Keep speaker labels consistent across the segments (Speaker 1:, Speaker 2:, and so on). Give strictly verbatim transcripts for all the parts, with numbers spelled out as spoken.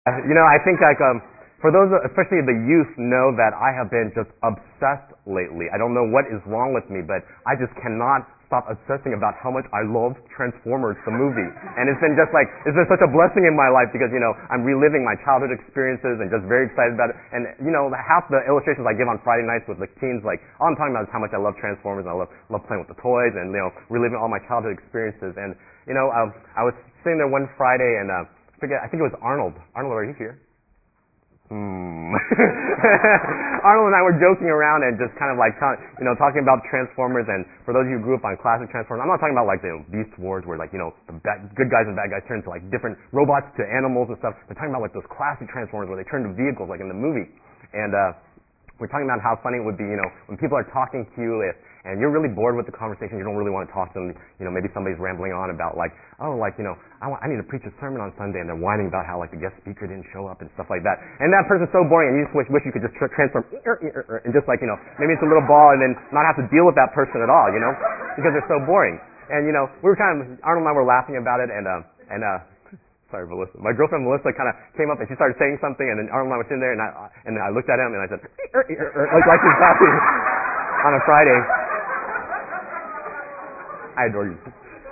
Speaker 1: Uh, You know, I think like um, for those, especially the youth, know that I have been just obsessed lately. I don't know what is wrong with me, but I just cannot stop obsessing about how much I love Transformers, the movie. And it's been just like, it's been such a blessing in my life because, you know, I'm reliving my childhood experiences and just very excited about it. And, you know, half the illustrations I give on Friday nights with the teens, like, all I'm talking about is how much I love Transformers and I love, love playing with the toys and, you know, reliving all my childhood experiences. And, you know, um, I was sitting there one Friday and, uh, forget, I think it was Arnold. Arnold, are you here? Hmm. Arnold and I were joking around and just kind of like, you know, talking about Transformers. And for those of you who grew up on classic Transformers, I'm not talking about like the Beast Wars where like, you know, the bad, good guys and bad guys turn into like different robots to animals and stuff. We're talking about like those classic Transformers where they turn to vehicles like in the movie. And uh, we're talking about how funny it would be, you know, when people are talking to you if, and you're really bored with the conversation, you don't really want to talk to them, you know, maybe somebody's rambling on about like, oh, like, you know, I, want, I need to preach a sermon on Sunday, and they're whining about how like the guest speaker didn't show up and stuff like that. And that person's so boring, and you just wish, wish you could just tr- transform and just like, you know, maybe it's a little ball and then not have to deal with that person at all, you know, because they're so boring. And, you know, we were kind of, Arnold and I were laughing about it, and, uh, and, uh, sorry, Melissa. My girlfriend Melissa kind of came up and she started saying something, and then Arnold and I were sitting there, and I, and then I looked at him and I said, like, like she's laughing on a Friday. I adore you.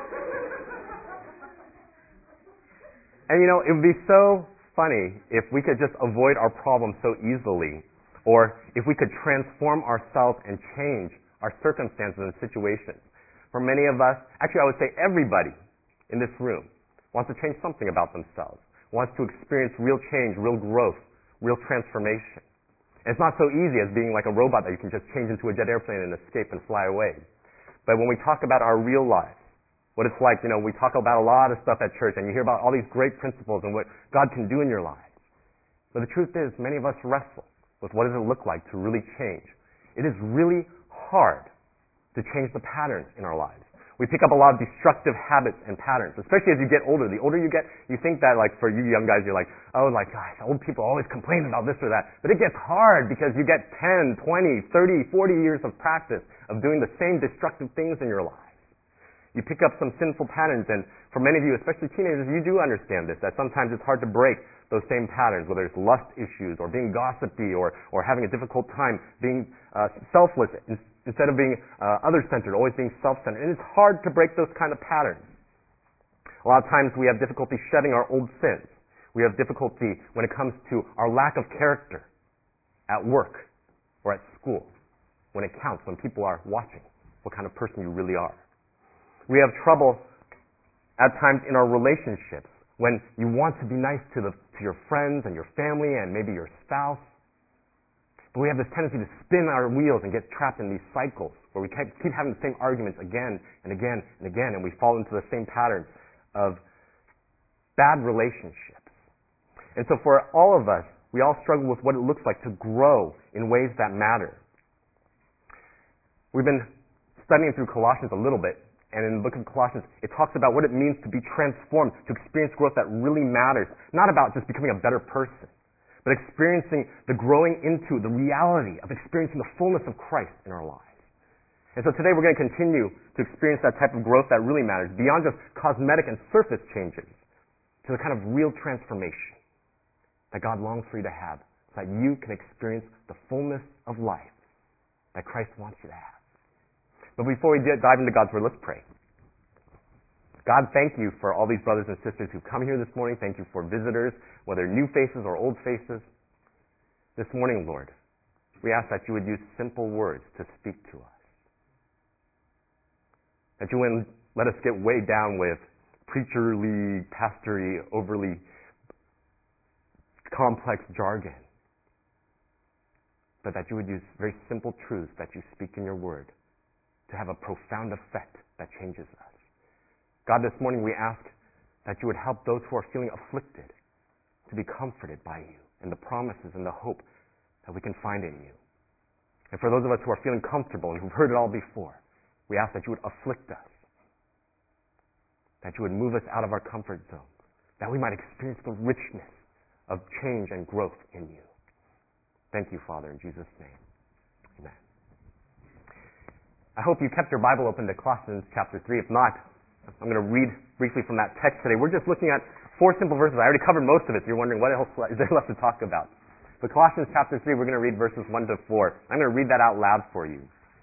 Speaker 1: And you know, it would be so funny if we could just avoid our problems so easily, or if we could transform ourselves and change our circumstances and situations. For many of us, actually I would say everybody in this room wants to change something about themselves, wants to experience real change, real growth, real transformation. And it's not so easy as being like a robot that you can just change into a jet airplane and escape and fly away. But when we talk about our real lives, what it's like, you know, we talk about a lot of stuff at church and you hear about all these great principles and what God can do in your lives. But the truth is, many of us wrestle with what does it look like to really change. It is really hard to change the patterns in our lives. We pick up a lot of destructive habits and patterns, especially as you get older. The older you get, you think that, like, for you young guys, you're like, oh, like, gosh, old people always complain about this or that. But it gets hard because you get ten, twenty, thirty, forty years of practice of doing the same destructive things in your lives. You pick up some sinful patterns, and for many of you, especially teenagers, you do understand this, that sometimes it's hard to break those same patterns, whether it's lust issues or being gossipy or, or having a difficult time being uh, selfless instead of being uh, other-centered, always being self-centered. And it's hard to break those kind of patterns. A lot of times we have difficulty shedding our old sins. We have difficulty when it comes to our lack of character at work or at school, when it counts, when people are watching what kind of person you really are. We have trouble at times in our relationships when you want to be nice to, the, to your friends and your family and maybe your spouse. But we have this tendency to spin our wheels and get trapped in these cycles where we keep having the same arguments again and again and again, and we fall into the same pattern of bad relationships. And so for all of us, we all struggle with what it looks like to grow in ways that matter. We've been studying through Colossians a little bit, and in the book of Colossians, it talks about what it means to be transformed, to experience growth that really matters. Not about just becoming a better person, but experiencing the growing into the reality of experiencing the fullness of Christ in our lives. And so today we're going to continue to experience that type of growth that really matters, beyond just cosmetic and surface changes, to the kind of real transformation that God longs for you to have, so that you can experience the fullness of life that Christ wants you to have. But before we dive into God's Word, let's pray. God, thank you for all these brothers and sisters who've come here this morning. Thank you for visitors, whether new faces or old faces. This morning, Lord, we ask that you would use simple words to speak to us. That you wouldn't let us get weighed down with preacherly, pastory, overly complex jargon. But that you would use very simple truths that you speak in your Word to have a profound effect that changes us. God, this morning we ask that you would help those who are feeling afflicted to be comforted by you and the promises and the hope that we can find in you. And for those of us who are feeling comfortable and who've heard it all before, we ask that you would afflict us, that you would move us out of our comfort zones, that we might experience the richness of change and growth in you. Thank you, Father, in Jesus' name. Amen. I hope you kept your Bible open to Colossians chapter three. If not, I'm going to read briefly from that text today. We're just looking at Four simple verses. I already covered most of it, so you're wondering what else is there left to talk about. But Colossians chapter three, we're going to read verses one to four. I'm going to read that out loud for you.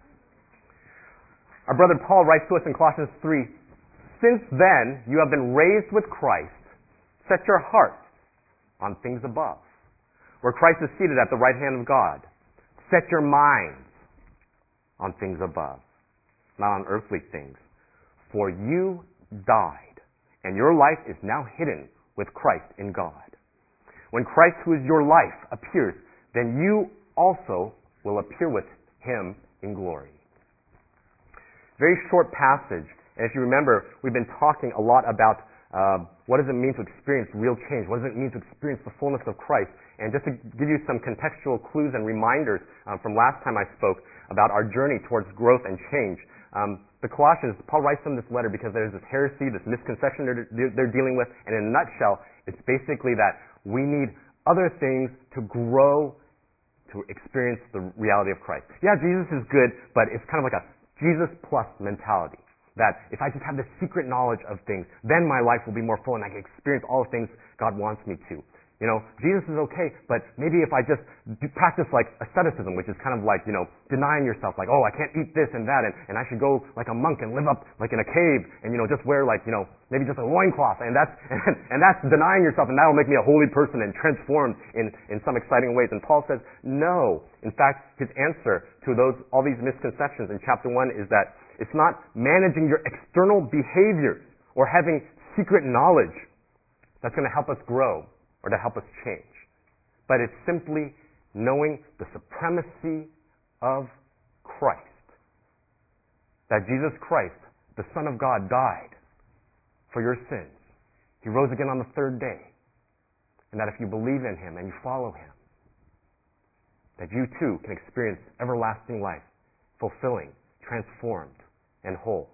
Speaker 1: Our brother Paul writes to us in Colossians three, "Since then you have been raised with Christ, set your hearts on things above, where Christ is seated at the right hand of God. Set your minds on things above, not on earthly things. For you died, and your life is now hidden with Christ in God. When Christ, who is your life, appears, then you also will appear with him in glory." Very short passage. And if you remember, we've been talking a lot about uh, what does it mean to experience real change? What does it mean to experience the fullness of Christ? And just to give you some contextual clues and reminders uh, from last time I spoke about our journey towards growth and change, um, the Colossians, Paul writes them this letter because there's this heresy, this misconception they're, they're dealing with, and in a nutshell, it's basically that we need other things to grow to experience the reality of Christ. Yeah, Jesus is good, but it's kind of like a Jesus plus mentality. That if I just have this secret knowledge of things, then my life will be more full and I can experience all the things God wants me to. You know, Jesus is okay, but maybe if I just do practice like asceticism, which is kind of like, you know, denying yourself, like, oh, I can't eat this and that, and, and I should go like a monk and live up like in a cave, and, you know, just wear like, you know, maybe just a loincloth, and that's, and, and that's denying yourself, and that'll make me a holy person and transformed in, in some exciting ways. And Paul says, no. In fact, his answer to those, all these misconceptions in chapter one is that it's not managing your external behaviors or having secret knowledge that's going to help us grow or to help us change. But it's simply knowing the supremacy of Christ. That Jesus Christ, the Son of God, died for your sins. He rose again on the third day. And that if you believe in him and you follow him, that you too can experience everlasting life, fulfilling, transformed, and whole.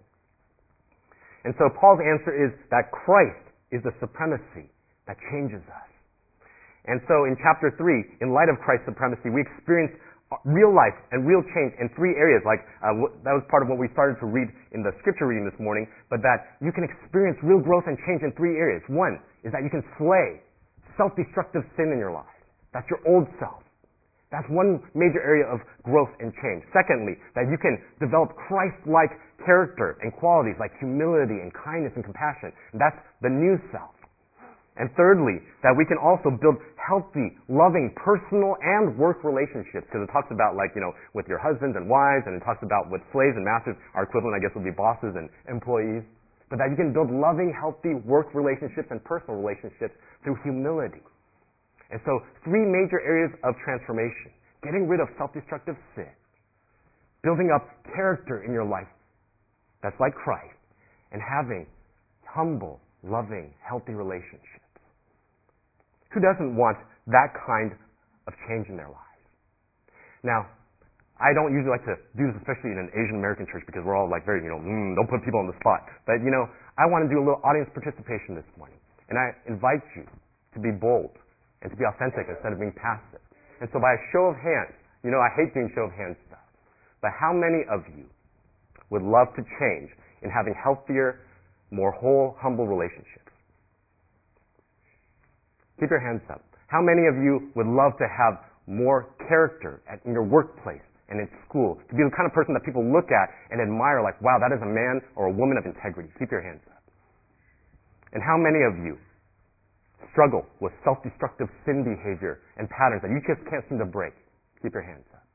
Speaker 1: And so Paul's answer is that Christ is the supremacy that changes us. And so in chapter three, in light of Christ's supremacy, we experience real life and real change in three areas. Like uh, that was part of what we started to read in the scripture reading this morning, but that you can experience real growth and change in three areas. One is that you can slay self-destructive sin in your life. That's your old self. That's one major area of growth and change. Secondly, that you can develop Christ-like character and qualities like humility and kindness and compassion. And that's the new self. And thirdly, that we can also build healthy, loving, personal and work relationships, because it talks about like, you know, with your husbands and wives, and it talks about with slaves and masters. Our equivalent, I guess, would be bosses and employees. But that you can build loving, healthy work relationships and personal relationships through humility. And so, three major areas of transformation. Getting rid of self-destructive sin. Building up character in your life that's like Christ. And having humble, loving, healthy relationships. Who doesn't want that kind of change in their lives? Now, I don't usually like to do this, especially in an Asian American church, because we're all like very, you know, mm, don't put people on the spot. But, you know, I want to do a little audience participation this morning. And I invite you to be bold and to be authentic instead of being passive. And so by a show of hands, you know, I hate doing show of hands stuff, but how many of you would love to change in having healthier, more whole, humble relationships? Keep your hands up. How many of you would love to have more character at, in your workplace and in school? To be the kind of person that people look at and admire, like, wow, that is a man or a woman of integrity. Keep your hands up. And how many of you struggle with self-destructive sin behavior and patterns that you just can't seem to break? Keep your hands up.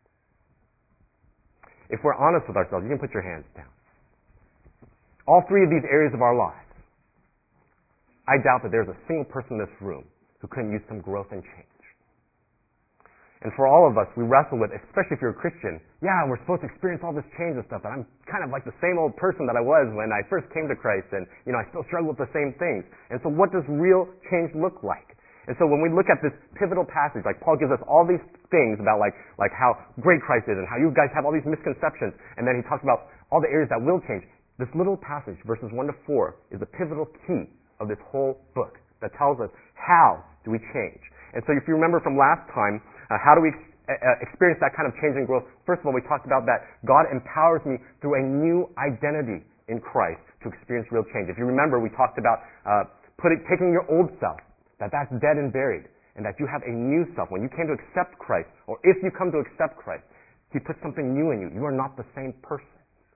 Speaker 1: If we're honest with ourselves, you can put your hands down. All three of these areas of our lives, I doubt that there's a single person in this room who couldn't use some growth and change. And for all of us, we wrestle with, especially if you're a Christian, yeah, we're supposed to experience all this change and stuff, but I'm kind of like the same old person that I was when I first came to Christ, and, you know, I still struggle with the same things. And so what does real change look like? And so when we look at this pivotal passage, like Paul gives us all these things about like, like how great Christ is and how you guys have all these misconceptions, and then he talks about all the areas that will change. This little passage, verses one to four, is the pivotal key of this whole book that tells us how do we change. And so if you remember from last time, uh, how do we ex- uh, experience that kind of change and growth? First of all, we talked about that God empowers me through a new identity in Christ to experience real change. If you remember, we talked about uh, putting, taking your old self, that that's dead and buried, and that you have a new self. When you came to accept Christ, or if you come to accept Christ, He put something new in you. You are not the same person.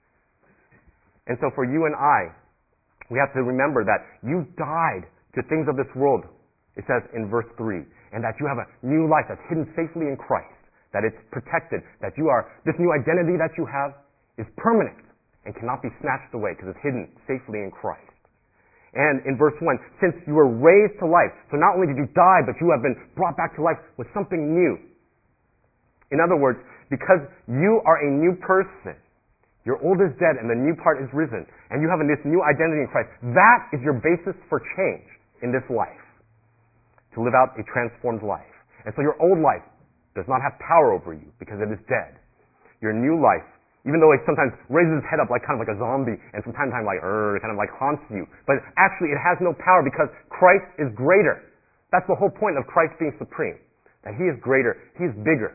Speaker 1: And so for you and I, we have to remember that you died to things of this world, it says in verse three, and that you have a new life that's hidden safely in Christ, that it's protected, that you are, this new identity that you have is permanent and cannot be snatched away because it's hidden safely in Christ. And in verse one, since you were raised to life, so not only did you die, but you have been brought back to life with something new. In other words, because you are a new person, your old is dead and the new part is risen, and you have this new identity in Christ, that is your basis for change in this life, to live out a transformed life. And so your old life does not have power over you because it is dead. Your new life, even though it sometimes raises its head up like kind of like a zombie, and from time to time like, er, kind of like haunts you, but actually it has no power because Christ is greater. That's the whole point of Christ being supreme, that He is greater, He is bigger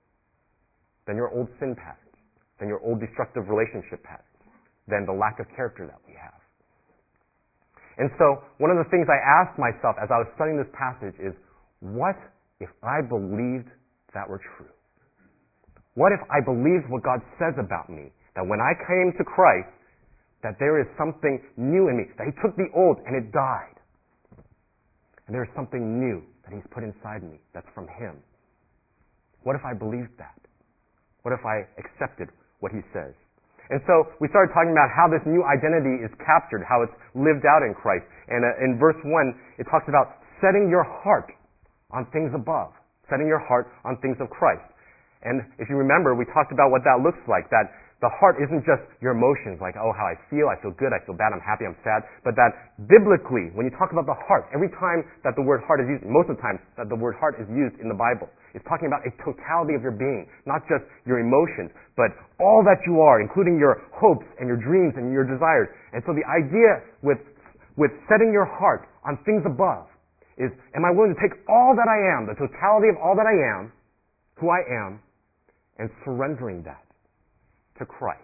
Speaker 1: than your old sin patterns, than your old destructive relationship patterns, than the lack of character that we have. And so, one of the things I asked myself as I was studying this passage is, what if I believed that were true? What if I believed what God says about me? That when I came to Christ, that there is something new in me, that He took the old and it died. And there is something new that He's put inside me that's from Him. What if I believed that? What if I accepted what He says? And so we started talking about how this new identity is captured, how it's lived out in Christ. And uh, in verse one, it talks about setting your heart on things above, setting your heart on things of Christ. And if you remember, we talked about what that looks like, that the heart isn't just your emotions, like, oh, how I feel, I feel good, I feel bad, I'm happy, I'm sad, but that biblically, when you talk about the heart, every time that the word heart is used, most of the time that the word heart is used in the Bible, it's talking about a totality of your being, not just your emotions, but all that you are, including your hopes and your dreams and your desires. And so the idea with, with setting your heart on things above is, am I willing to take all that I am, the totality of all that I am, who I am, and surrendering that to Christ.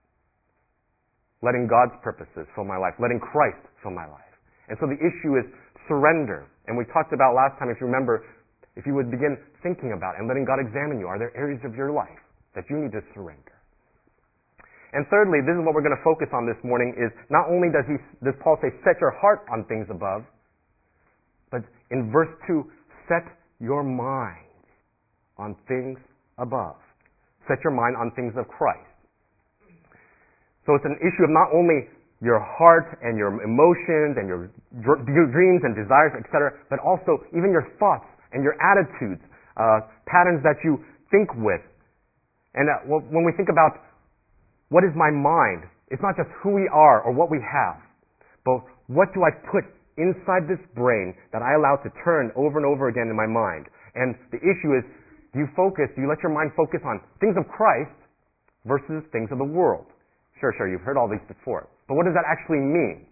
Speaker 1: Letting God's purposes fill my life. Letting Christ fill my life. And so the issue is surrender. And we talked about last time, if you remember, if you would begin thinking about and letting God examine you, are there areas of your life that you need to surrender? And thirdly, this is what we're going to focus on this morning, is not only does he, does Paul say, set your heart on things above, but in verse two, set your mind on things above. Set your mind on things of Christ. So it's an issue of not only your heart and your emotions and your dreams and desires, et cetera, but also even your thoughts and your attitudes, uh, patterns that you think with. And uh, when we think about what is my mind, it's not just who we are or what we have, but what do I put inside this brain that I allow to turn over and over again in my mind. And the issue is, do you focus, do you let your mind focus on things of Christ versus things of the world? Sure, sure, you've heard all these before. But what does that actually mean?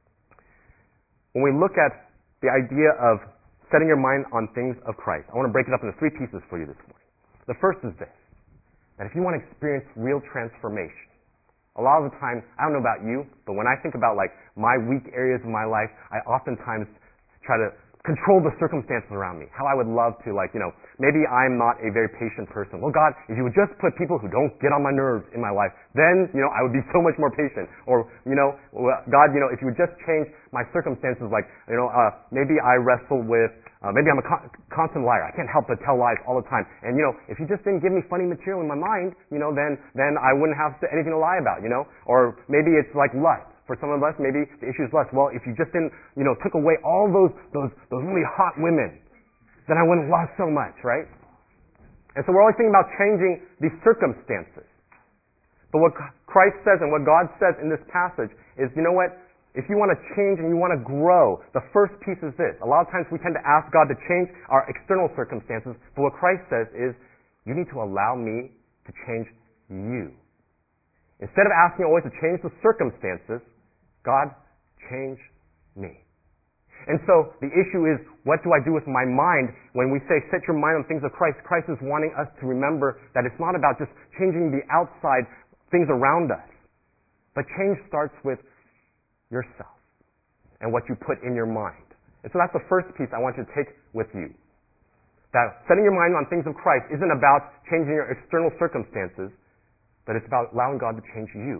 Speaker 1: When we look at the idea of setting your mind on things of Christ, I want to break it up into three pieces for you this morning. The first is this, that if you want to experience real transformation, a lot of the time, I don't know about you, but when I think about like my weak areas of my life, I oftentimes try to control the circumstances around me. How I would love to, like, you know, maybe I'm not a very patient person. Well, God, if you would just put people who don't get on my nerves in my life, then, you know, I would be so much more patient. Or, you know, God, you know, if you would just change my circumstances, like, you know, uh, maybe I wrestle with, uh, maybe I'm a con- constant liar. I can't help but tell lies all the time. And, you know, if you just didn't give me funny material in my mind, you know, then, then I wouldn't have anything to lie about, you know. Or maybe it's like lust. For some of us, maybe the issue is lust. Well, if you just didn't, you know, took away all those, those, those really hot women, then I wouldn't lust so much, right? And so we're always thinking about changing these circumstances. But what Christ says and what God says in this passage is, you know what? If you want to change and you want to grow, the first piece is this. A lot of times we tend to ask God to change our external circumstances, but what Christ says is, you need to allow me to change you. Instead of asking always to change the circumstances, God, change me. And so the issue is, what do I do with my mind when we say set your mind on things of Christ? Christ is wanting us to remember that it's not about just changing the outside things around us, but change starts with yourself. and what you put in your mind. And so that's the first piece I want you to take with you. That setting your mind on things of Christ isn't about changing your external circumstances, but it's about allowing God to change you.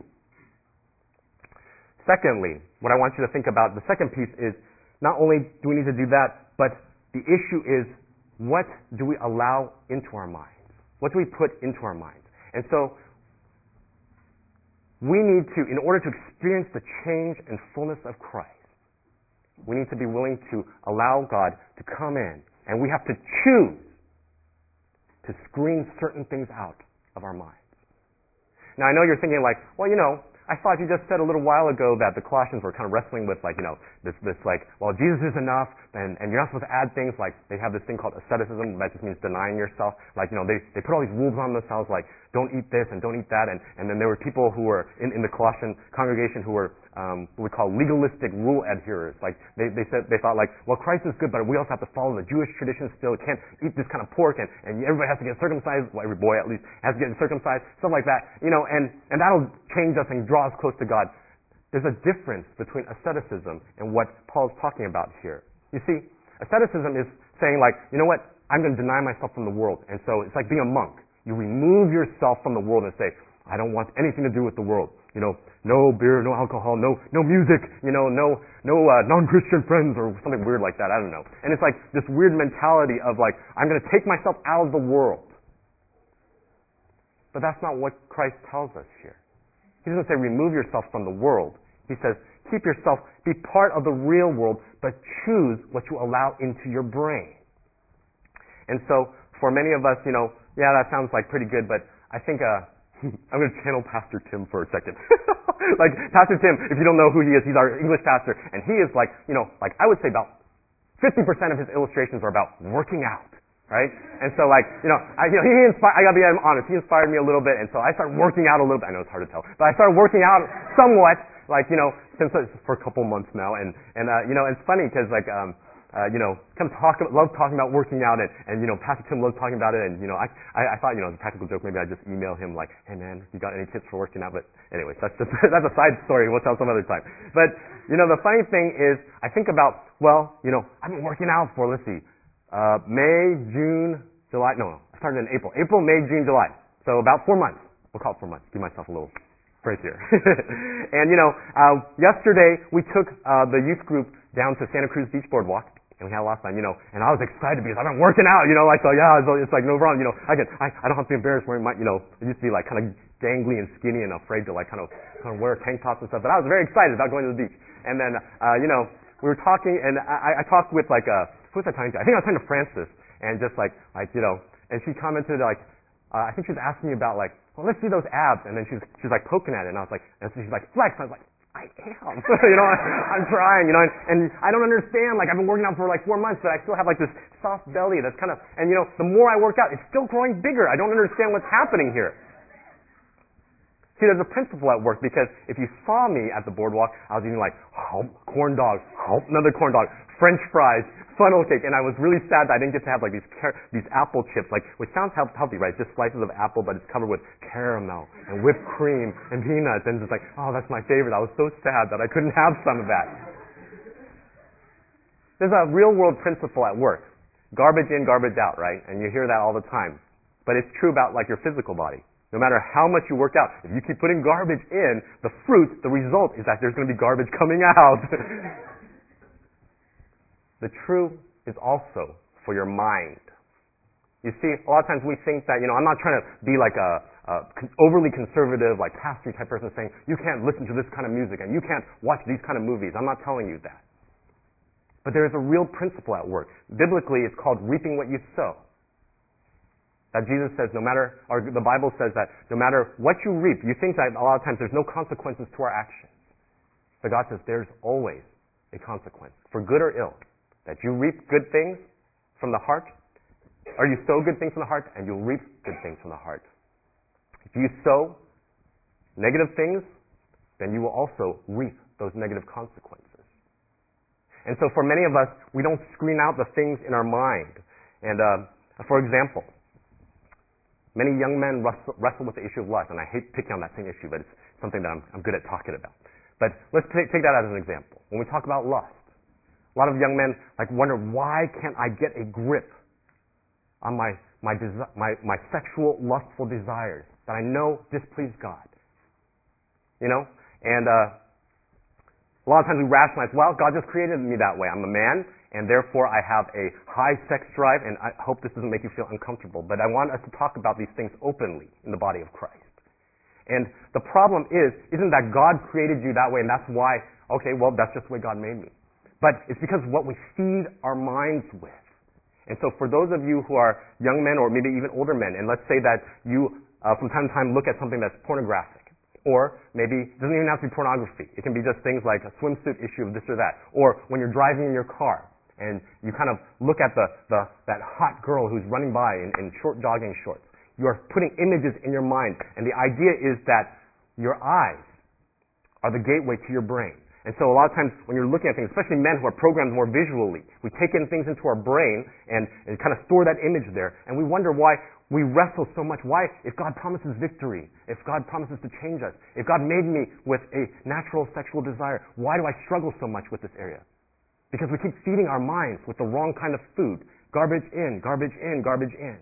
Speaker 1: Secondly, what I want you to think about, the second piece is, not only do we need to do that, but the issue is, what do we allow into our minds? What do we put into our minds? And so, we need to, in order to experience the change and fullness of Christ, we need to be willing to allow God to come in, and we have to choose to screen certain things out of our minds. Now, I know you're thinking like, well, you know, I thought you just said a little while ago that the Colossians were kind of wrestling with, like, you know, this, this like, well, Jesus is enough, and, and you're not supposed to add things, like, they have this thing called asceticism, that just means denying yourself. Like, you know, they, they put all these rules on themselves, like, don't eat this and don't eat that, and, and then there were people who were in, in the Colossian congregation who were um, what we call legalistic rule adherers. Like, they, they said, they thought, like, well, Christ is good, but we also have to follow the Jewish tradition still. We can't eat this kind of pork, and, and everybody has to get circumcised, well, every boy at least has to get circumcised, stuff like that, you know, and, and that'll change us and draw us close to God. There's a difference between asceticism and what Paul's talking about here. You see, asceticism is saying, like, you know what, I'm going to deny myself from the world. And so it's like being a monk. You remove yourself from the world and say, I don't want anything to do with the world. You know, no beer, no alcohol, no no music, you know, no no uh, non-Christian friends or something weird like that. I don't know. And it's like this weird mentality of like, I'm going to take myself out of the world. But that's not what Christ tells us here. He doesn't say remove yourself from the world. He says keep yourself, be part of the real world, but choose what you allow into your brain. And so for many of us, you know, yeah, that sounds like pretty good, but I think uh, I'm going to channel Pastor Tim for a second. Like, Pastor Tim, if you don't know who he is, he's our English pastor, and he is like, you know, like I would say about fifty percent of his illustrations are about working out, right? And so, like, you know, I, you know, he inspired, I gotta be honest, he inspired me a little bit, and so I started working out a little bit. I know it's hard to tell, but I started working out somewhat, like, you know, since for a couple months now, and, and, uh, you know, it's funny because, like, um, Uh, you know, kind of talk, love talking about working out, and, and you know, Pastor Tim loves talking about it, and you know, I, I, I thought, you know, as a practical joke, maybe I'd just email him like, hey man, you got any tips for working out? But anyways, that's just, that's a side story. We'll tell some other time. But you know, the funny thing is, I think about, well, you know, I've been working out for, let's see, uh, May, June, July. No, no, I started in April. April, May, June, July. So about four months. We'll call it four months. Give myself a little praise here. And you know, uh, yesterday we took uh, the youth group down to Santa Cruz Beach Boardwalk. And we had a lot of fun, you know, and I was excited because I've been working out, you know, like, so yeah, it's, it's like no problem, you know, I can, I, I don't have to be embarrassed wearing my, you know, I used to be like kind of gangly and skinny and afraid to like kind of, kind of wear tank tops and stuff, but I was very excited about going to the beach. And then, uh, you know, we were talking, and I, I talked with like, uh, who was I talking to? I think I was talking to Francis, and just like, like, you know, and she commented like, uh, I think she was asking me about like, well, let's see those abs, and then she was, she was like poking at it, and I was like, and so she's like, flex, and I was like, I am. You know, I'm trying, you know, and, and I don't understand, like, I've been working out for like four months, but I still have like this soft belly that's kind of, and you know, the more I work out, it's still growing bigger. I don't understand what's happening here. See, there's a principle at work, because if you saw me at the boardwalk, I was eating like, hump, corn dog, hump, another corn dog, French fries, funnel cake, and I was really sad that I didn't get to have like these car- these apple chips, like, which sounds healthy, right? Just slices of apple, but it's covered with caramel and whipped cream and peanuts, and it's like, oh, that's my favorite. I was so sad that I couldn't have some of that. There's a real world principle at work. Garbage in, garbage out, right? And you hear that all the time. But it's true about like your physical body. No matter how much you work out, if you keep putting garbage in, the fruit, the result is that there's going to be garbage coming out. The true is also for your mind. You see, a lot of times we think that, you know, I'm not trying to be like a, a overly conservative, like pastor type person saying, you can't listen to this kind of music and you can't watch these kind of movies. I'm not telling you that. But there is a real principle at work. Biblically, it's called reaping what you sow. That Jesus says no matter, or the Bible says that no matter what you reap, you think that a lot of times there's no consequences to our actions. But God says there's always a consequence, for good or ill. That you reap good things from the heart, or you sow good things from the heart, and you'll reap good things from the heart. If you sow negative things, then you will also reap those negative consequences. And so for many of us, we don't screen out the things in our mind. And uh, for example, many young men wrestle, wrestle with the issue of lust, and I hate picking on that same issue, but it's something that I'm, I'm good at talking about. But let's take, take that as an example. When we talk about lust, a lot of young men like wonder, why can't I get a grip on my my, desi- my my sexual lustful desires that I know displease God? You know, and uh, a lot of times we rationalize, well, God just created me that way. I'm a man, and therefore I have a high sex drive, and I hope this doesn't make you feel uncomfortable, but I want us to talk about these things openly in the body of Christ. And the problem is, isn't that God created you that way, and that's why, okay, well, that's just the way God made me. But it's because of what we feed our minds with. And so for those of you who are young men or maybe even older men, and let's say that you, uh, from time to time, look at something that's pornographic, or maybe it doesn't even have to be pornography. It can be just things like a swimsuit issue of this or that. Or when you're driving in your car, and you kind of look at the, the that hot girl who's running by in, in short jogging shorts. You're putting images in your mind, and the idea is that your eyes are the gateway to your brain. And so a lot of times when you're looking at things, especially men who are programmed more visually, we take in things into our brain and, and kind of store that image there, and we wonder why we wrestle so much. Why, if God promises victory, if God promises to change us, if God made me with a natural sexual desire, why do I struggle so much with this area? Because we keep feeding our minds with the wrong kind of food. Garbage in, garbage in, garbage in.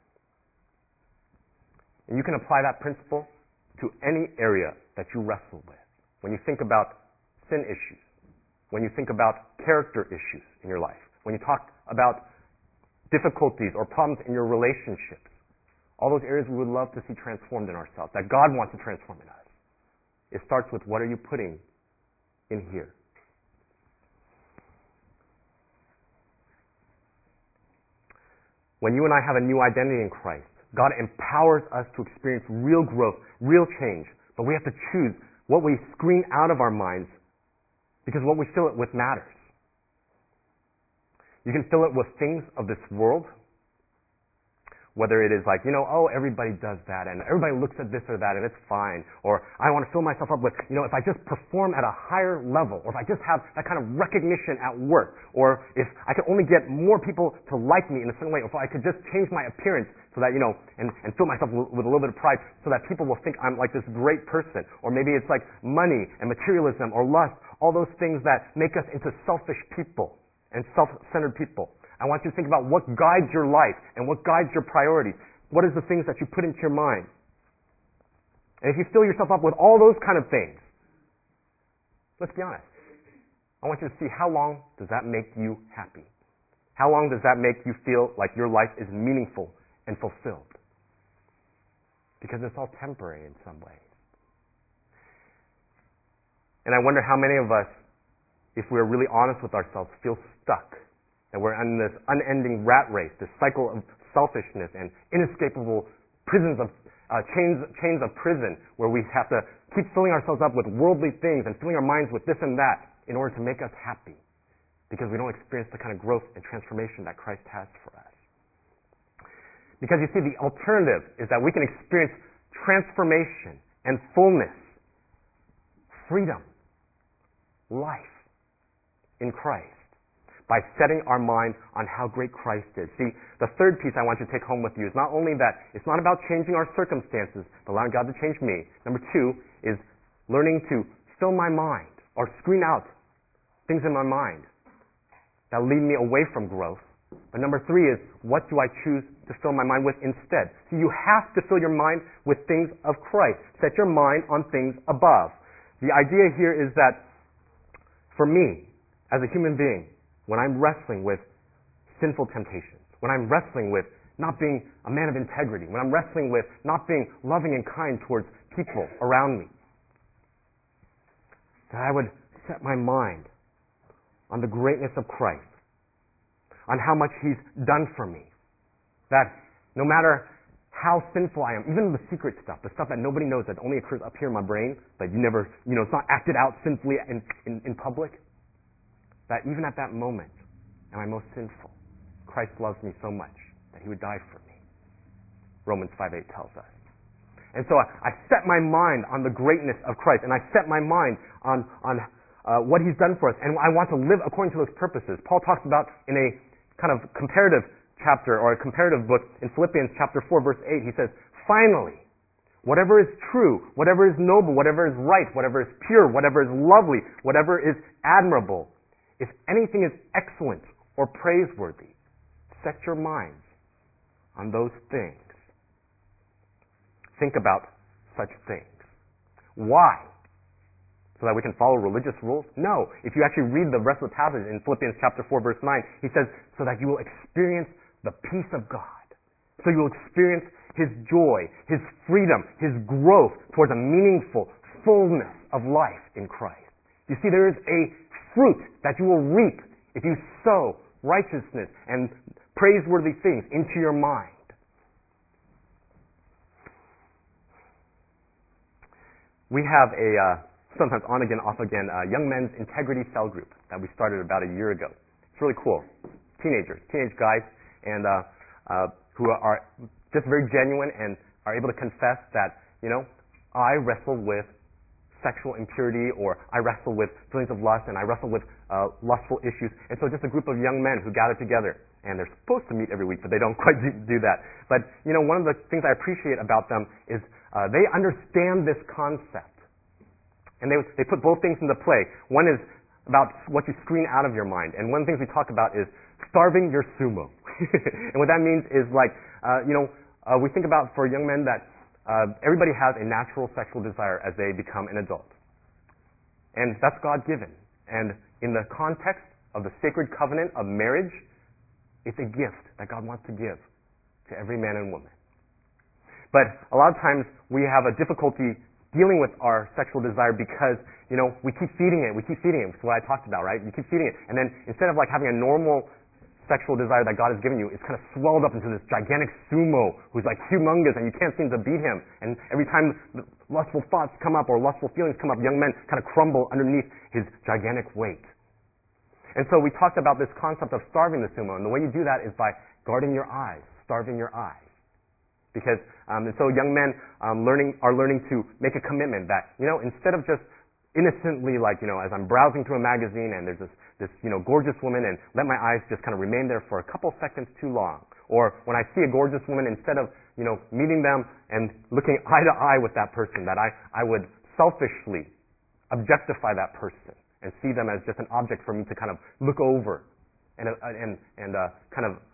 Speaker 1: And you can apply that principle to any area that you wrestle with. When you think about sin issues, when you think about character issues in your life, when you talk about difficulties or problems in your relationships, all those areas we would love to see transformed in ourselves, that God wants to transform in us. It starts with, what are you putting in here? When you and I have a new identity in Christ, God empowers us to experience real growth, real change, but we have to choose what we screen out of our minds, because what we fill it with matters. You can fill it with things of this world, whether it is like, you know, oh, everybody does that, and everybody looks at this or that, and it's fine. Or I want to fill myself up with, you know, if I just perform at a higher level, or if I just have that kind of recognition at work, or if I could only get more people to like me in a certain way, or if I could just change my appearance so that, you know, and, and fill myself with a little bit of pride so that people will think I'm like this great person. Or maybe it's like money and materialism or lust, all those things that make us into selfish people and self-centered people. I want you to think about what guides your life and what guides your priorities. What is the things that you put into your mind? And if you fill yourself up with all those kind of things, let's be honest. I want you to see, how long does that make you happy? How long does that make you feel like your life is meaningful and fulfilled? Because it's all temporary in some ways. And I wonder how many of us, if we're really honest with ourselves, feel stuck. That we're in this unending rat race, this cycle of selfishness and inescapable prisons of uh, chains, chains of prison, where we have to keep filling ourselves up with worldly things and filling our minds with this and that in order to make us happy, because we don't experience the kind of growth and transformation that Christ has for us. Because you see, the alternative is that we can experience transformation and fullness, freedom, life in Christ, by setting our mind on how great Christ is. See, the third piece I want you to take home with you is not only that it's not about changing our circumstances, but allowing God to change me. Number two is learning to fill my mind or screen out things in my mind that lead me away from growth. But number three is, what do I choose to fill my mind with instead? See, you have to fill your mind with things of Christ. Set your mind on things above. The idea here is that for me, as a human being, when I'm wrestling with sinful temptations, when I'm wrestling with not being a man of integrity, when I'm wrestling with not being loving and kind towards people around me, that I would set my mind on the greatness of Christ, on how much He's done for me. That no matter how sinful I am, even the secret stuff, the stuff that nobody knows, that only occurs up here in my brain, that you never, you know, it's not acted out sinfully in, in, in public, that even at that moment, am I most sinful, Christ loves me so much that He would die for me. Romans five eight tells us. And so I, I set my mind on the greatness of Christ, and I set my mind on, on uh, what He's done for us, and I want to live according to those purposes. Paul talks about in a kind of comparative chapter, or a comparative book in Philippians chapter four, verse eight, he says, finally, whatever is true, whatever is noble, whatever is right, whatever is pure, whatever is lovely, whatever is admirable, if anything is excellent or praiseworthy, set your minds on those things. Think about such things. Why? So that we can follow religious rules? No. If you actually read the rest of the passage in Philippians chapter four, verse nine, he says, so that you will experience the peace of God. So you will experience His joy, His freedom, His growth towards a meaningful fullness of life in Christ. You see, there is a fruit that you will reap if you sow righteousness and praiseworthy things into your mind. We have a uh, sometimes on again, off again, uh, young men's integrity cell group that we started about a year ago. It's really cool. Teenagers, teenage guys, and uh, uh, who are just very genuine and are able to confess that, you know, I wrestle with sexual impurity, or I wrestle with feelings of lust, and I wrestle with uh, lustful issues. And so just a group of young men who gather together, and they're supposed to meet every week, but they don't quite do, do that. But, you know, one of the things I appreciate about them is uh, they understand this concept. And they, they put both things into play. One is about what you screen out of your mind. And one of the things we talk about is starving your sumo. And what that means is like, uh, you know, uh, we think about for young men that uh, everybody has a natural sexual desire as they become an adult. And that's God-given. And in the context of the sacred covenant of marriage, it's a gift that God wants to give to every man and woman. But a lot of times we have a difficulty dealing with our sexual desire because, you know, we keep feeding it, we keep feeding it. It's what I talked about, right? You keep feeding it. And then instead of like having a normal sexual desire that God has given you, it's kind of swelled up into this gigantic sumo who's like humongous and you can't seem to beat him. And every time lustful thoughts come up or lustful feelings come up, young men kind of crumble underneath his gigantic weight. And so we talked about this concept of starving the sumo. And the way you do that is by guarding your eyes, starving your eyes. Because, um, and so young men um, learning are learning to make a commitment that, you know, instead of just innocently, like, you know, as I'm browsing through a magazine and there's this, this, you know, gorgeous woman and let my eyes just kind of remain there for a couple seconds too long. Or when I see a gorgeous woman, instead of, you know, meeting them and looking eye to eye with that person, that I, I would selfishly objectify that person and see them as just an object for me to kind of look over and, uh, and, and uh, kind of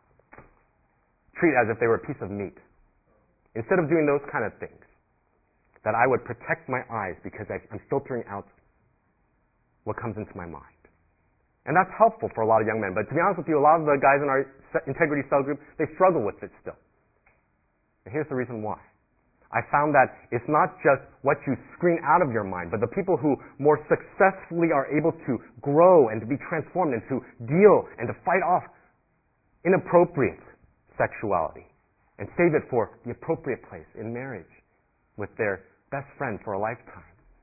Speaker 1: treat as if they were a piece of meat. Instead of doing those kind of things, that I would protect my eyes because I, I'm filtering out what comes into my mind. And that's helpful for a lot of young men. But to be honest with you, a lot of the guys in our integrity cell group, they struggle with it still. And here's the reason why. I found that it's not just what you screen out of your mind, but the people who more successfully are able to grow and to be transformed and to deal and to fight off inappropriate sexuality and save it for the appropriate place in marriage with their best friend for a lifetime,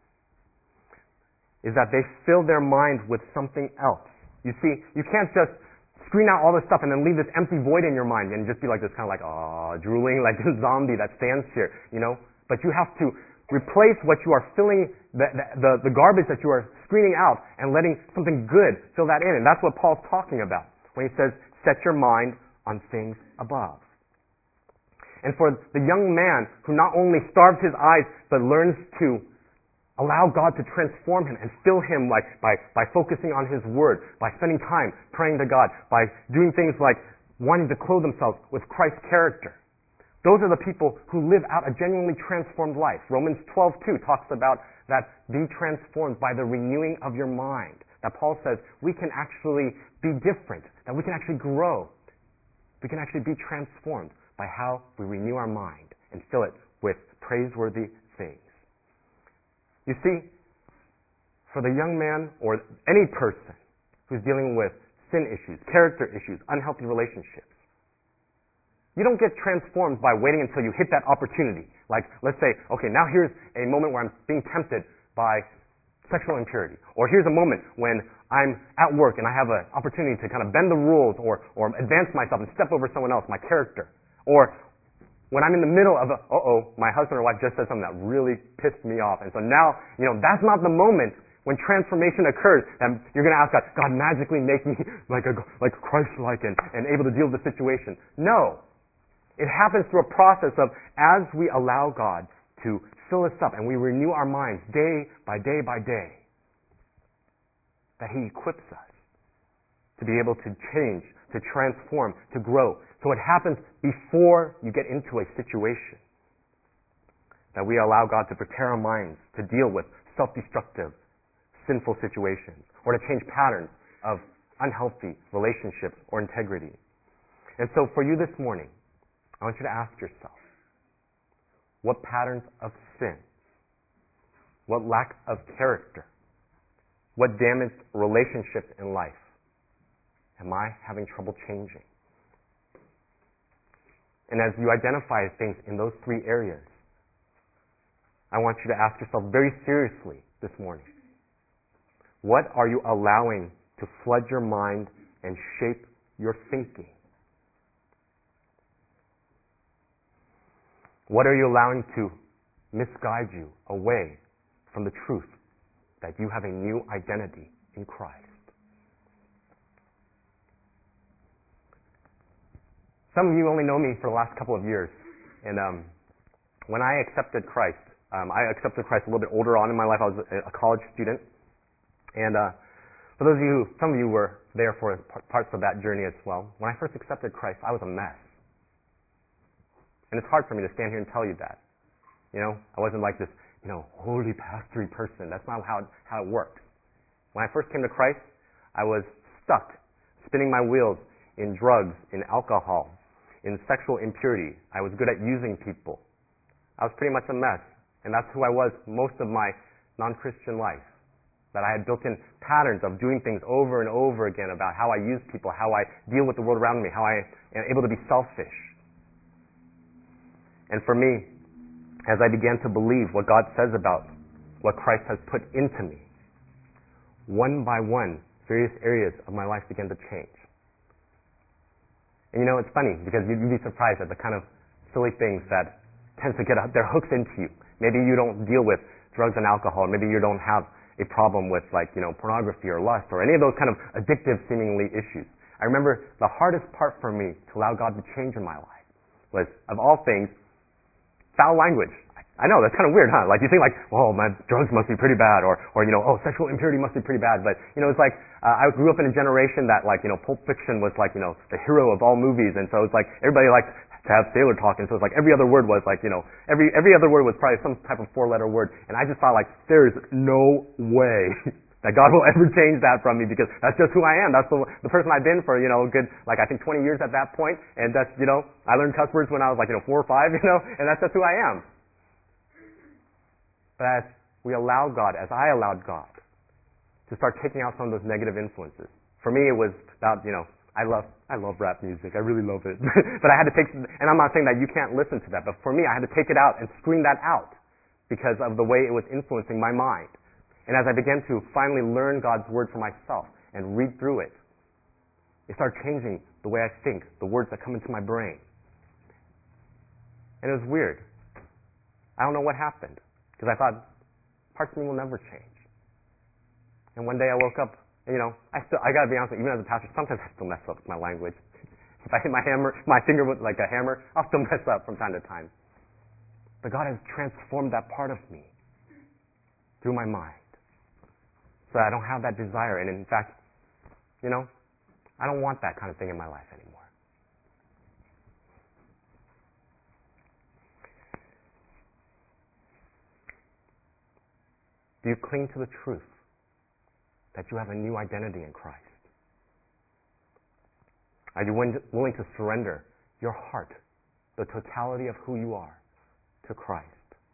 Speaker 1: is that they fill their mind with something else. You see, you can't just screen out all this stuff and then leave this empty void in your mind and just be like this kind of like, ah, drooling, like this zombie that stands here, you know? But you have to replace what you are filling, the, the, the garbage that you are screening out and letting something good fill that in. And that's what Paul's talking about when he says, set your mind on things above. And for the young man who not only starves his eyes, but learns to allow God to transform him and fill him like by, by focusing on His Word, by spending time praying to God, by doing things like wanting to clothe themselves with Christ's character. Those are the people who live out a genuinely transformed life. Romans twelve two talks about that be transformed by the renewing of your mind. That Paul says we can actually be different, that we can actually grow. We can actually be transformed by how we renew our mind and fill it with praiseworthy things. You see, for the young man or any person who's dealing with sin issues, character issues, unhealthy relationships, you don't get transformed by waiting until you hit that opportunity. Like, let's say, okay, now here's a moment where I'm being tempted by sexual impurity. Or here's a moment when I'm at work and I have an opportunity to kind of bend the rules or, or advance myself and step over someone else, my character. Or when I'm in the middle of a, uh-oh, my husband or wife just said something that really pissed me off. And so now, you know, that's not the moment when transformation occurs and you're going to ask God, God, magically make me like a, like Christ-like and, and able to deal with the situation. No. It happens through a process of as we allow God to fill us up, and we renew our minds day by day by day, that He equips us to be able to change, to transform, to grow. So it happens before you get into a situation, that we allow God to prepare our minds to deal with self-destructive, sinful situations, or to change patterns of unhealthy relationships or integrity. And so for you this morning, I want you to ask yourself, what patterns of sin, what lack of character, what damaged relationships in life am I having trouble changing? And as you identify things in those three areas, I want you to ask yourself very seriously this morning, what are you allowing to flood your mind and shape your thinking? What are you allowing to misguide you away from the truth that you have a new identity in Christ? Some of you only know me for the last couple of years, and um, when I accepted Christ, um, I accepted Christ a little bit older on in my life. I was a college student, and uh, for those of you, who, some of you were there for parts of that journey as well. When I first accepted Christ, I was a mess. And it's hard for me to stand here and tell you that. You know, I wasn't like this, you know, holy pastory person. That's not how it, how it worked. When I first came to Christ, I was stuck, spinning my wheels in drugs, in alcohol, in sexual impurity. I was good at using people. I was pretty much a mess. And that's who I was most of my non-Christian life. That I had built in patterns of doing things over and over again about how I use people, how I deal with the world around me, how I am able to be selfish. And for me, as I began to believe what God says about what Christ has put into me, one by one, various areas of my life began to change. And you know, it's funny, because you'd be surprised at the kind of silly things that tend to get their hooks into you. Maybe you don't deal with drugs and alcohol. Maybe you don't have a problem with, like, you know, pornography or lust or any of those kind of addictive, seemingly issues. I remember the hardest part for me to allow God to change in my life was, of all things, foul language. I know, that's kind of weird, huh? Like, you think like, oh, my drugs must be pretty bad, or, or you know, oh, sexual impurity must be pretty bad. But, you know, it's like, uh, I grew up in a generation that, like, you know, Pulp Fiction was like, you know, the hero of all movies, and so it's like, everybody liked to have sailor talk, and so it's like, every other word was like, you know, every, every other word was probably some type of four-letter word, and I just thought, like, there is no way that God will ever change that from me, because that's just who I am. That's the, the person I've been for, you know, good, like, I think twenty years at that point, and that's, you know, I learned cuss words when I was like, you know, four or five, you know, and that's just who I am. But as we allow God, as I allowed God to start taking out some of those negative influences, for me it was about, you know, I love, I love rap music, I really love it, but I had to take, and I'm not saying that you can't listen to that, but for me I had to take it out and screen that out because of the way it was influencing my mind. And as I began to finally learn God's Word for myself and read through it, it started changing the way I think, the words that come into my brain. And it was weird. I don't know what happened, because I thought, parts of me will never change. And one day I woke up, and, you know, I still, I gotta be honest with you, even as a pastor, sometimes I still mess up with my language. If I hit my hammer, my finger with like a hammer, I'll still mess up from time to time. But God has transformed that part of me through my mind, so I don't have that desire. And in fact, you know, I don't want that kind of thing in my life anymore. Do you cling to the truth that you have a new identity in Christ? Are you willing to surrender your heart, the totality of who you are, to Christ?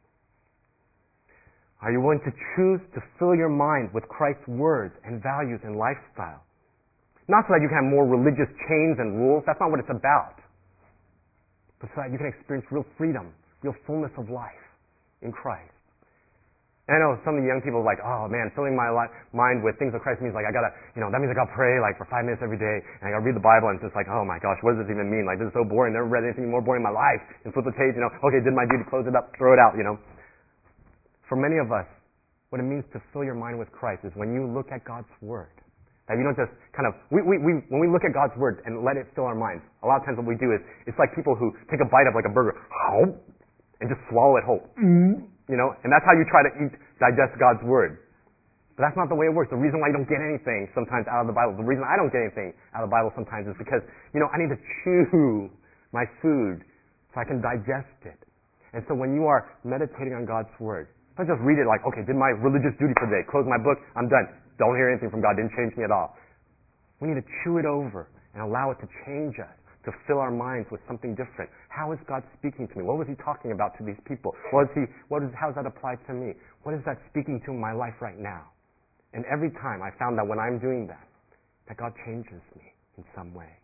Speaker 1: Are you willing to choose to fill your mind with Christ's words and values and lifestyle? Not so that you can have more religious chains and rules. That's not what it's about. But so that you can experience real freedom, real fullness of life in Christ. And I know some of the young people are like, oh man, filling my li- mind with things of Christ means like I gotta, you know, that means I gotta pray like for five minutes every day, and I gotta read the Bible, and it's just like, oh my gosh, what does this even mean? Like, this is so boring. Never read anything more boring in my life. And flip the page, you know, okay, did my duty, close it up, throw it out, you know. For many of us, what it means to fill your mind with Christ is when you look at God's Word. That you don't just kind of, we, we, we, when we look at God's Word and let it fill our minds, a lot of times what we do is, it's like people who take a bite of like a burger, and just swallow it whole. Mm. You know, and that's how you try to eat, digest God's Word. But that's not the way it works. The reason why you don't get anything sometimes out of the Bible, the reason I don't get anything out of the Bible sometimes is because, you know, I need to chew my food so I can digest it. And so when you are meditating on God's Word, don't just read it like, okay, did my religious duty for the day, close my book, I'm done. Don't hear anything from God, didn't change me at all. We need to chew it over and allow it to change us, to fill our minds with something different. How is God speaking to me? What was He talking about to these people? What is He? What is? How does that apply to me? What is that speaking to in my life right now? And every time I found that when I'm doing that, that God changes me in some way.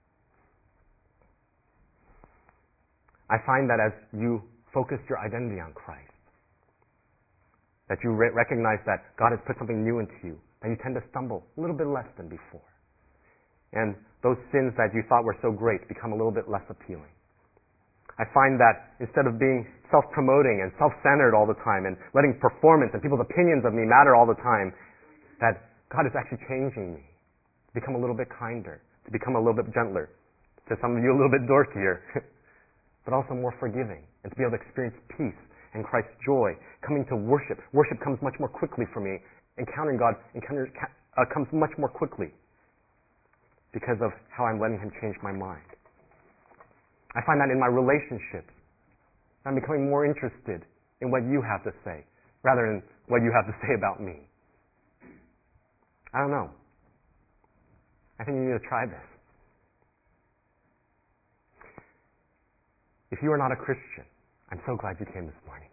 Speaker 1: I find that as you focus your identity on Christ, that you re- recognize that God has put something new into you, that you tend to stumble a little bit less than before. And those sins that you thought were so great become a little bit less appealing. I find that instead of being self-promoting and self-centered all the time and letting performance and people's opinions of me matter all the time, that God is actually changing me to become a little bit kinder, to become a little bit gentler, to some of you a little bit dorkier, but also more forgiving, and to be able to experience peace and Christ's joy, coming to worship. Worship comes much more quickly for me. Encountering God encounters, uh, comes much more quickly because of how I'm letting Him change my mind. I find that in my relationships, I'm becoming more interested in what you have to say rather than what you have to say about me. I don't know. I think you need to try this. If you are not a Christian, I'm so glad you came this morning.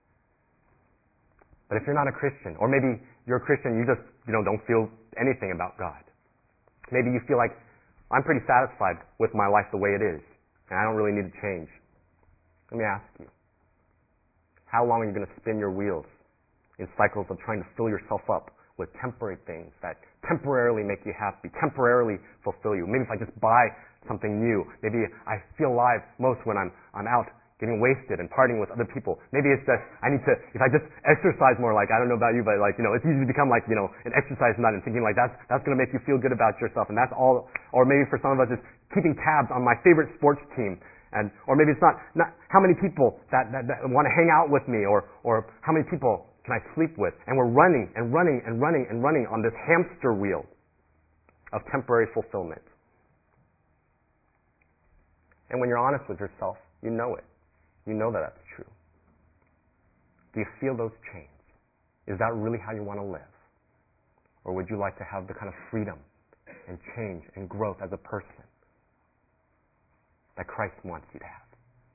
Speaker 1: But if you're not a Christian, or maybe you're a Christian, you just, you know, don't feel anything about God. Maybe you feel like, I'm pretty satisfied with my life the way it is, and I don't really need to change. Let me ask you, how long are you going to spin your wheels in cycles of trying to fill yourself up with temporary things that temporarily make you happy, temporarily fulfill you? Maybe if I just buy something new, maybe I feel alive most when I'm I'm out getting wasted and partying with other people. Maybe it's that I need to, if I just exercise more, like, I don't know about you, but like, you know, it's easy to become like, you know, an exercise nut and thinking like that's, that's going to make you feel good about yourself, and that's all. Or maybe for some of us it's keeping tabs on my favorite sports team, and, or maybe it's not, not how many people that, that, that want to hang out with me, or, or how many people can I sleep with? And we're running and running and running and running on this hamster wheel of temporary fulfillment. And when you're honest with yourself, you know it. You know that that's true. Do you feel those chains? Is that really how you want to live? Or would you like to have the kind of freedom and change and growth as a person that Christ wants you to have?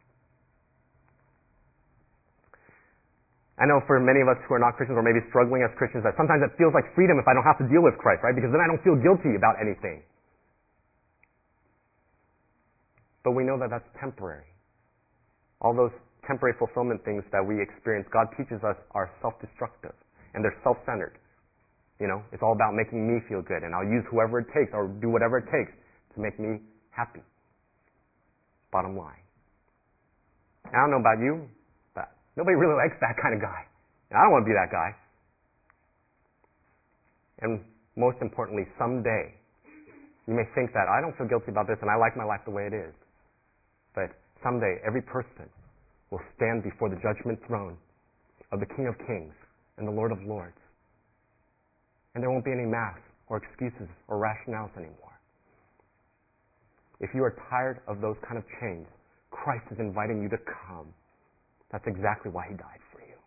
Speaker 1: I know for many of us who are not Christians, or maybe struggling as Christians, that sometimes it feels like freedom if I don't have to deal with Christ, right? Because then I don't feel guilty about anything. But we know that that's temporary. All those temporary fulfillment things that we experience, God teaches us, are self-destructive, and they're self-centered. You know, it's all about making me feel good, and I'll use whoever it takes, or do whatever it takes to make me happy. Bottom line. I don't know about you, but nobody really likes that kind of guy. And I don't want to be that guy. And most importantly, someday, you may think that I don't feel guilty about this, and I like my life the way it is. But someday, every person will stand before the judgment throne of the King of Kings and the Lord of Lords. And there won't be any masks or excuses or rationales anymore. If you are tired of those kind of chains, Christ is inviting you to come. That's exactly why He died for you.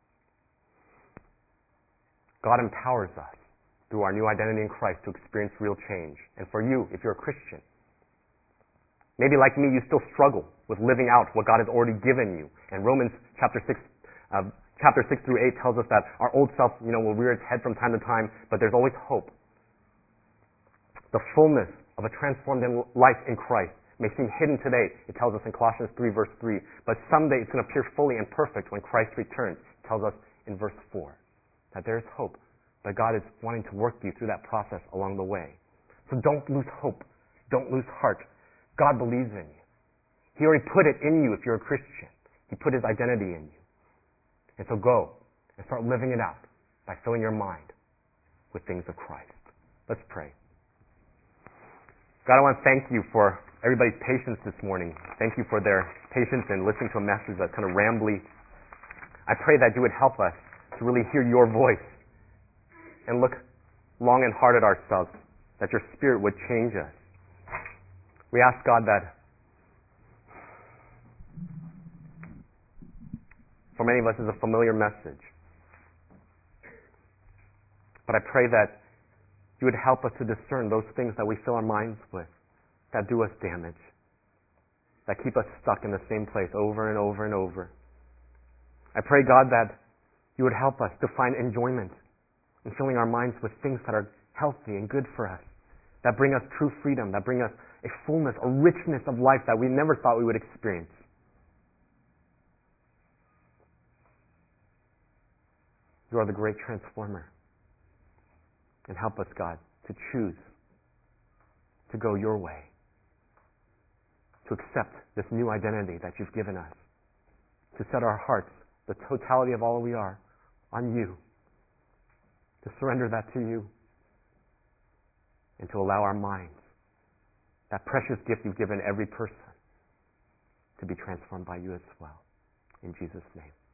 Speaker 1: God empowers us through our new identity in Christ to experience real change. And for you, if you're a Christian, maybe like me, you still struggle with living out what God has already given you. And Romans chapter six, uh, chapter six through eight tells us that our old self, you know, will rear its head from time to time, but there's always hope. The fullness of a transformed life in Christ may seem hidden today. It tells us in Colossians three, verse three. But someday it's going to appear fully and perfect when Christ returns. It tells us in verse four that there is hope. But God is wanting to work you through that process along the way. So don't lose hope. Don't lose heart. God believes in you. He already put it in you if you're a Christian. He put His identity in you. And so go and start living it out by filling your mind with things of Christ. Let's pray. God, I want to thank You for everybody's patience this morning. Thank You for their patience in listening to a message that's kind of rambly. I pray that you would help us to really hear your voice and look long and hard at ourselves, that your Spirit would change us. We ask, God, that for many of us it's a familiar message. But I pray that you would help us to discern those things that we fill our minds with, that do us damage, that keep us stuck in the same place over and over and over. I pray, God, that you would help us to find enjoyment in filling our minds with things that are healthy and good for us, that bring us true freedom, that bring us a fullness, a richness of life that we never thought we would experience. You are the great transformer. And help us, God, to choose to go your way, to accept this new identity that you've given us, to set our hearts, the totality of all we are, on you, to surrender that to you, and to allow our minds, that precious gift you've given every person, to be transformed by you as well. In Jesus' name.